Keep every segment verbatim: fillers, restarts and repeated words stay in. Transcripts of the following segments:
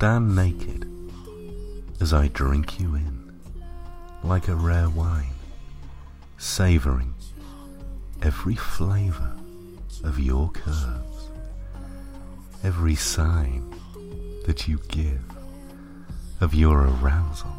stand naked as I drink you in like a rare wine, savouring every flavour of your curves, every sign that you give of your arousal.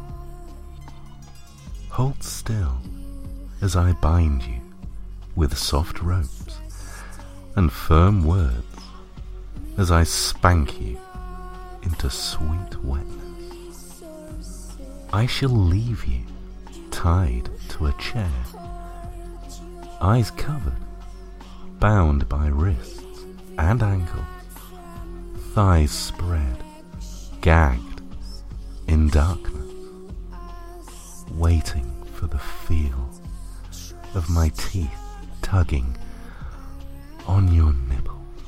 Hold still as I bind you with soft ropes and firm words as I spank you into sweet wetness. I shall leave you tied to a chair, eyes covered, bound by wrists and ankles, thighs spread, gagged in darkness, waiting for the feel of my teeth tugging on your nipples,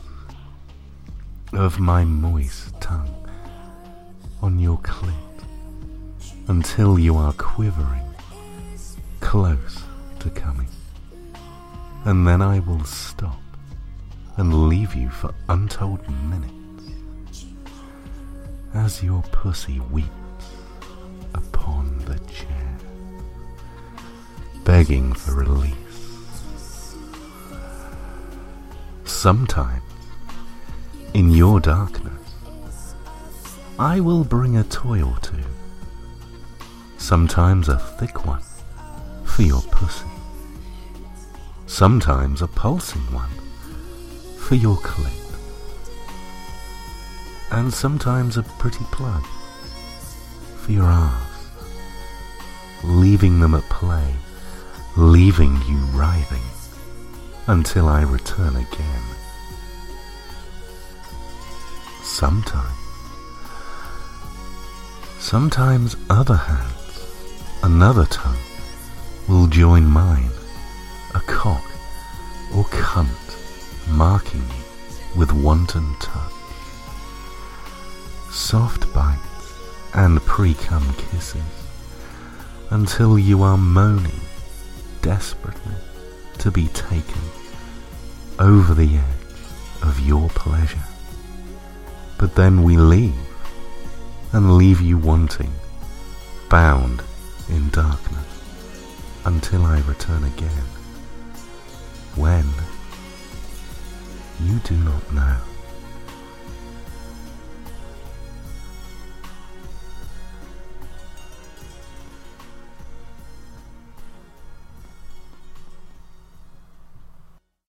of my moist tongue on your clit, until you are quivering, close to coming. And then I will stop and leave you for untold minutes as your pussy weeps upon the chair, begging for release. Sometimes, in your darkness, I will bring a toy or two, sometimes a thick one for your pussy, sometimes a pulsing one for your clit, and sometimes a pretty plug for your arse, leaving them at play, leaving you writhing until I return again. Sometimes, sometimes other hands, another tongue, will join mine, a cock or cunt marking you with wanton touch. Soft bites and pre-cum kisses until you are moaning desperately to be taken over the edge of your pleasure. But then we leave, and leave you wanting, bound in darkness, until I return again, when you do not know.